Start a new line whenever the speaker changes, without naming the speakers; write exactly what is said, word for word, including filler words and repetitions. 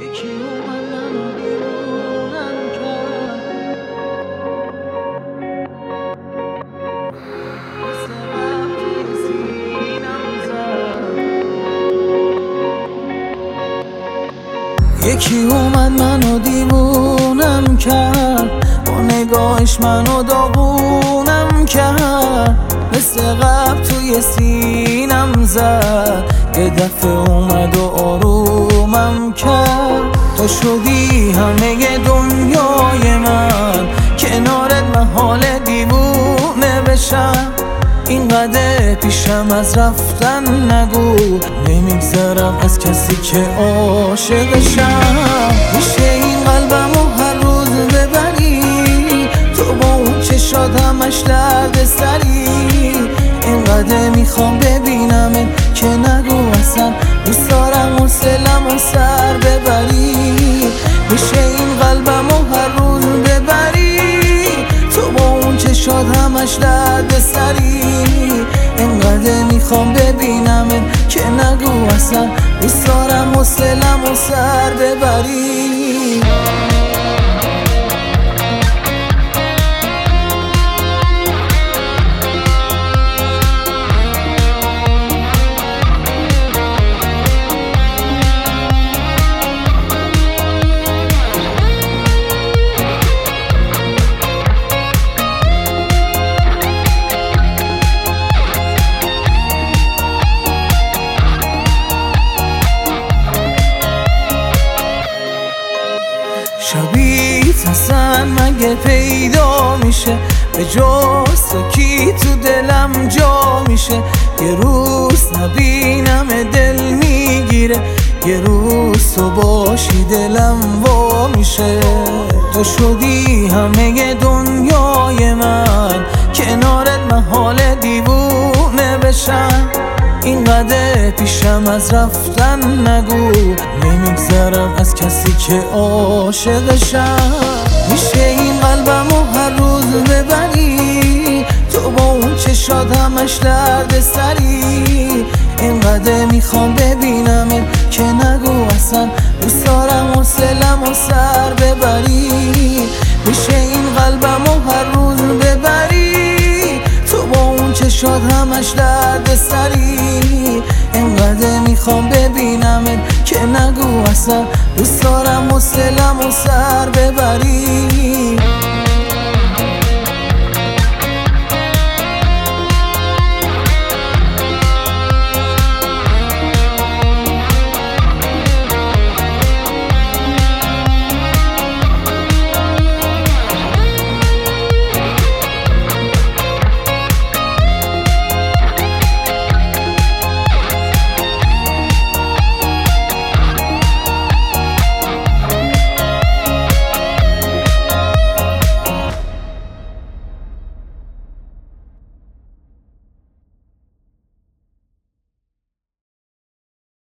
یکی اومد منو دیوونم کرد، مثل قبل توی سینم زد. یکی اومد منو دیوونم کرد، با نگاهش منو داغونم کرد، مثل قبل توی سینم زد. یه دفعه اومد و آرومم کرد. تو شدی همه دنیای من، کنارت من حال دیوونه بشم. اینقدر پیشم از رفتن نگو، نمیگذرم از کسی که عاشقشم. میشه این قلبمو هر روز ببری، تو با اون چشات همش درد سری. اینقدر میخوام ببینمت که نگو اصلا دوست دارم حوصله‌م و سر ببری. میشه این قلبمو هر روز ببری، تو با اون چشات همش درد سری. اینقدر میخوام ببینمت که نگو اصلا دوست دارم حوصله‌م و سر ببری. شبیت اصلا مگه پیدا میشه، به جز تو کی تو دلم جا میشه. یه روز نبینم دل میگیره، یه روز تو باشی دلم وا میشه. تو شدی همه دنیای من، کنارت من حال دیوونه بشم. اینقدر پیشم از رفتن نگو، نمیگذرم از کسی که عاشقشم. میشه این قلبمو هر روز ببری، تو با اون چشات همش درد سری. اینقدر میخوام ببینمت که نگو اصلا دوست دارم حوصله‌م و سر ببری. میشه این قلبمو هر روز ببری، تو با اون چشات همش درد سری. اینقدر میخوام ببینمت که نگو اصلا دوست دارم حوصله‌م و سر ببری.